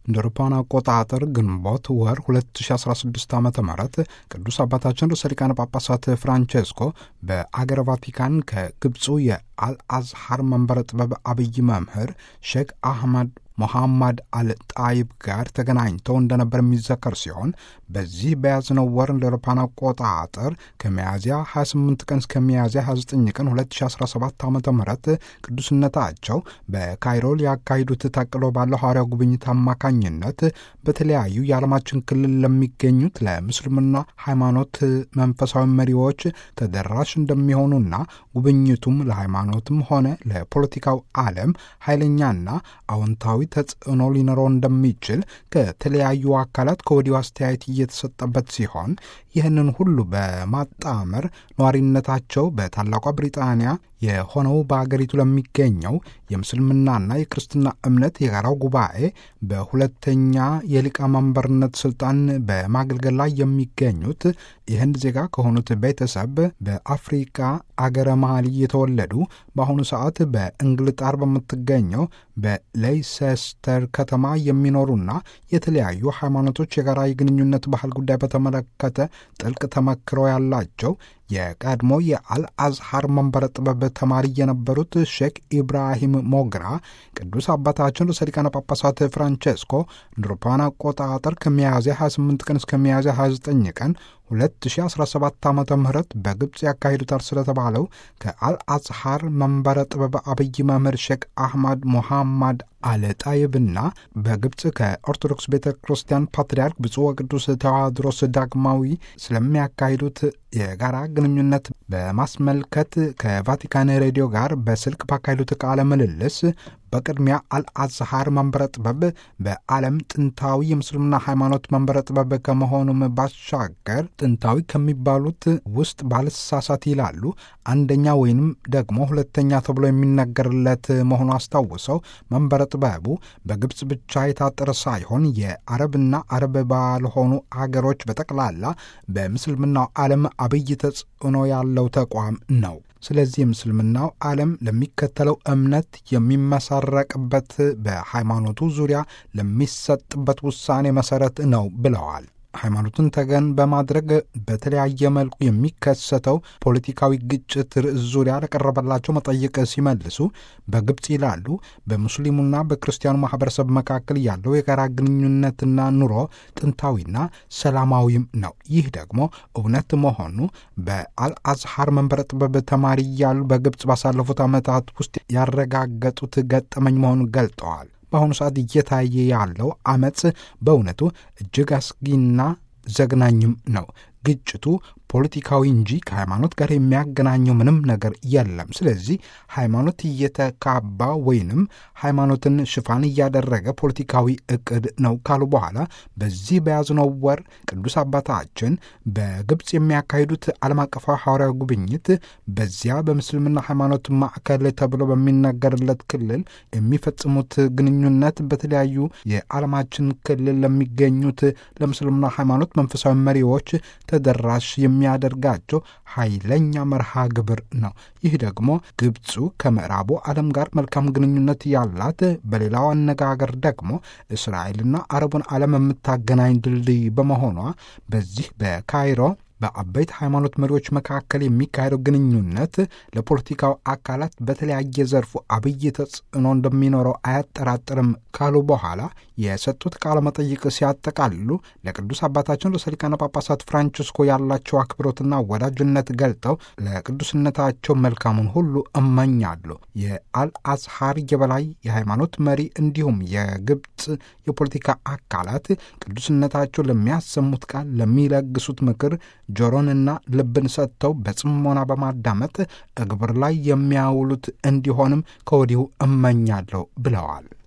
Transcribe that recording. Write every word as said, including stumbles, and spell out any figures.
እንደ አውሮፓውያን አቆጣጠር ግንቦት ወር ሁለት ሺ አስራ ስድስት ዓመተ ምህረት ቅዱስ አባታችን ርዕሰ ሊቃነ ጳጳሳት ፍራንቼስኮ በአገረ ቫቲካን ከግብፁ የአልአዝሃር መንበረ ጥበብ አብይ መምህር ሼክ አህመድ ሞሐመድ አልጣይብ ጋር ተገናኝተው እንደነበር የሚዘከር ሲሆን በዚህ በያዝነው ወር እንደ አውሮፓውያን አቆጣጠር ከሚያዝያ ሀያ ስምንት ቀን እስከ ሚያዝያ ሀያ ዘጠኝ ቀን ሁለት ሺ አስራ ሰባት ዓመተ ምህረት ቅዱስነታቸው በካይሮ ሊያካሂዱት ታቅዶ ባለው ሐዋርያው ጉብኝት አማካኝነት በተለያዩ የዓለማችን ክልል ለሚገኙት ለምስልምና ሃይማኖት መንፈሳዊ መሪዎች ተደራሽ እንደሚሆኑና ጉብኝቱም ለሃይማኖትም ሆነ ለፖለቲካው ዓለም ኃይለኛና አዎንታዊ ተጽዕኖ ሊኖረው እንደሚችል ከተለያዩ አካላት ከወዲሁ አስተያየት እየተሰጠበት ሲሆን ይህንን ሁሉ በማጣመር ነዋሪነታቸው በታላቋ ብሪጣንያ የሆነው በአገሪቱ ለሚገኘው የምስልምናና የክርስትና እምነት የጋራው ጉባኤ በሁለተኛ የሊቀመንበርነት ስልጣን በማገልገል ላይ የሚገኙት የህንድ ዜጋ ከሆኑት ቤተሰብ በአፍሪካ አገረ ማሊ የተወለዱ በአሁኑ ሰዓት በእንግልጣር በምትገኘው በሌይሴስተር ከተማ የሚኖሩና የተለያዩ ሃይማኖቶች የጋራ የግንኙነት ባህል ጉዳይ በተመለከተ ጥልቅ ተመክሮ ያላቸው የቀድሞ የአልአዝሃር መንበረ ጥበብ ተማሪ የነበሩት ሼክ ኢብራሂም ሞግራ ቅዱስ አባታችን ርዕሰ ሊቃነ ጳጳሳት ፍራንቼስኮ እንደ አውሮፓውያን አቆጣጠር ከሚያዝያ ሀያ ስምንት ቀን እስከ ሚያዝያ ሀያ ዘጠኝ ቀን ሁለት ሺ አስራ ሰባት ዓመተ ምህረት በግብፅ ያካሂዱታል ስለተባለው ከአልአዝሃር መንበረ ጥበብ አብይ መምህር ሼክ አህመድ ሞሐመድ አልጣይብና በግብፅ ከኦርቶዶክስ ቤተ ክርስቲያን ፓትርያርክ ብፁዕ ወቅዱስ ተዋድሮስ ዳግማዊ ስለሚያካሂዱት የጋራ ግንኙነት በማስመልከት ከቫቲካን ሬዲዮ ጋር በስልክ ባካሄዱት ቃለ ምልልስ በቅድሚያ አልአዝሃር መንበረ ጥበብ በዓለም ጥንታዊ የምስልምና ሃይማኖት መንበረ ጥበብ ከመሆኑም ባሻገር ጥንታዊ ከሚባሉት ውስጥ ባልሳሳት ይላሉ አንደኛ ወይንም ደግሞ ሁለተኛ ተብሎ የሚነገርለት መሆኑ አስታውሰው መንበረ ጥበቡ በግብፅ ብቻ የታጠረ ሳይሆን የአረብና አረብ ባልሆኑ አገሮች በጠቅላላ በምስልምናው ዓለም አብይ ተጽዕኖ ያለው ተቋም ነው። ስለዚህ የምስልምናው ዓለም ለሚከተለው እምነት የሚመሰረቅበት በሃይማኖቱ ዙሪያ ለሚሰጥበት ውሳኔ መሰረት ነው ብለዋል። ሃይማኖትን ተገን በማድረግ በተለያየ መልኩ የሚከሰተው ፖለቲካዊ ግጭት ርዕስ ዙሪያ ለቀረበላቸው መጠይቅ ሲመልሱ በግብፅ ይላሉ በሙስሊሙና በክርስቲያኑ ማህበረሰብ መካከል ያለው የጋራ ግንኙነትና ኑሮ ጥንታዊና ሰላማዊም ነው። ይህ ደግሞ እውነት መሆኑ በአልአዝሃር መንበረ ጥበብ ተማሪ ያሉ በግብፅ ባሳለፉት ዓመታት ውስጥ ያረጋገጡት ገጠመኝ መሆኑን ገልጠዋል። በአሁኑ ሰዓት እየታየ ያለው አመጽ በእውነቱ እጅግ አስጊና ዘግናኝም ነው። ግጭቱ ፖለቲካዊ እንጂ ከሃይማኖት ጋር የሚያገናኘው ምንም ነገር የለም። ስለዚህ ሃይማኖት እየተካባ ወይንም ሃይማኖትን ሽፋን እያደረገ ፖለቲካዊ እቅድ ነው ካሉ በኋላ በዚህ በያዝነው ወር ቅዱስ አባታችን በግብፅ የሚያካሂዱት ዓለም አቀፋዊ ሐዋርያዊ ጉብኝት በዚያ በምስልምና ሃይማኖት ማዕከል ተብሎ በሚነገርለት ክልል የሚፈጽሙት ግንኙነት በተለያዩ የዓለማችን ክልል ለሚገኙት ለምስልምና ሃይማኖት መንፈሳዊ መሪዎች ተደራሽ የሚያደርጋቸው ኃይለኛ መርሃ ግብር ነው። ይህ ደግሞ ግብፁ ከምዕራቡ ዓለም ጋር መልካም ግንኙነት ያላት፣ በሌላው አነጋገር ደግሞ እስራኤልና አረቡን ዓለም የምታገናኝ ድልድይ በመሆኗ በዚህ በካይሮ በአበይት ሃይማኖት መሪዎች መካከል የሚካሄደው ግንኙነት ለፖለቲካው አካላት በተለያየ ዘርፉ አብይ ተጽዕኖ እንደሚኖረው አያጠራጥርም ካሉ በኋላ የሰጡት ቃለ መጠይቅ ሲያጠቃልሉ ለቅዱስ አባታችን ርዕሰ ሊቃነ ጳጳሳት ፍራንቼስኮ ያላቸው አክብሮትና ወዳጅነት ገልጠው ለቅዱስነታቸው መልካሙን ሁሉ እመኛለሁ። የአልአዝሃር የበላይ የሃይማኖት መሪ እንዲሁም የግብፅ የፖለቲካ አካላት ቅዱስነታቸው ለሚያሰሙት ቃል፣ ለሚለግሱት ምክር ጆሮንና ልብን ሰጥተው በጽሞና በማዳመጥ እግብር ላይ የሚያውሉት እንዲሆንም ከወዲሁ እመኛለሁ ብለዋል።